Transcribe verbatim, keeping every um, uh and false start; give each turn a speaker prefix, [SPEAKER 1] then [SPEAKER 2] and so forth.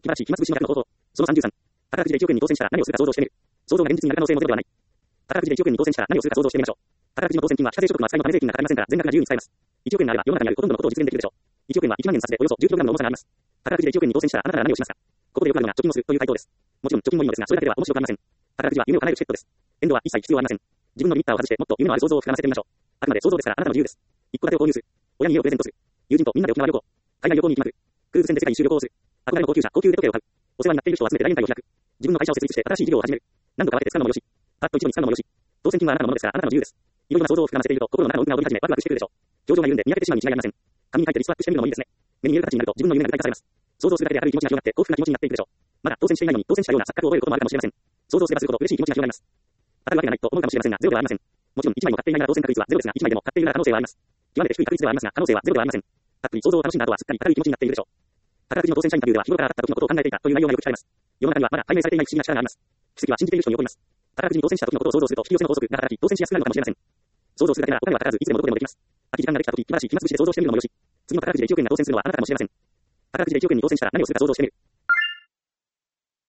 [SPEAKER 1] 気晴らしい、暇つぶしの額の方法。そのさんじゅうさん。宝くじでいちおく円に当選したら何をするか想像してみる。想像が現実になる可能性もゼロではない。宝くじでいちおく円に当選したら何をするか想像してみましょう。宝くじの当選金は非課税所得の扱いのため税金がかかりませんから、全額が自由に使えます。いちおく円があれば世の中にあるほとんどのことを実現できるでしょう。いちおく円はいちまん円の札でおよそ じゅうキログラム の重さがあります。宝くじでいちおく円に当選したらあなたなら何をしますか。ここでよくあるのが貯金をするという回答です。もちろん貯金もいいのですが、それだけでは面白くありません。宝くじは夢を叶えるチケットです。エンドは一切必要ありません。自分のリミッターを外してもっと夢のある想像を膨らませてみましょう。あくまで想像ですからあなたの自由です。一戸建てを購入する。親に家をプレゼントする。友人とみんなで沖縄旅行。海外旅行に行きまくる。クルーズ船で世界一周旅行をする。憧れの高級車、高級腕時計を買う。お世話になっている人を集めて来年会を開く。自分の会社を設立して新しい事業を始める。何度か分けて使うのもよし。パッと一度に使うのもよし。当選金はあなたのものですからあなたの自由です。いろいろな想像を膨らませていると心の中の奥が躍り始めワクワクしてくるでしょう。表情が緩んで見分けてしまうに違いありません。紙に書いてリストアップしてみるのもいいですね。目に見える形になると自分の夢が具体化されます。想像するだけで明るい気持ちが広がって幸福な気持ちになっていくでしょう。まだ当選していないのに当選したような錯覚を覚えることもあるかもしれません。想像すればするほど嬉しい気持ちが広がります。当たるわけがないと思うかもしれませんがゼロではありません。もちろんいちまいも買っていないなら当選確率はゼロですがいちまいでも買っているなら可能性はあります。極めて低い確率ではありますが可能性はゼロではありません。たっぷり想像を楽しんだ後はすっかり明るい気持ちになっているでしょう。宝くじの当選者インタビューでは日頃からあった時のことを考えていたという内容がよく聞かれます。世の中にはまだ解明されていない不思議な力があります。奇跡は信じている人に起こります。宝くじに当選した時のことを想像すると引き寄せの法則が働き当選しやすくなるのかもしれません。想像するだけならお金はかからずいつでもどこでもできます。空き時間ができた時気晴らしい暇つぶしで想像してみるのもよし。次の宝くじでいちおく円が当選するのはあなたかもしれません。宝くじでいちおく円に当選したら何をするか想像してみる。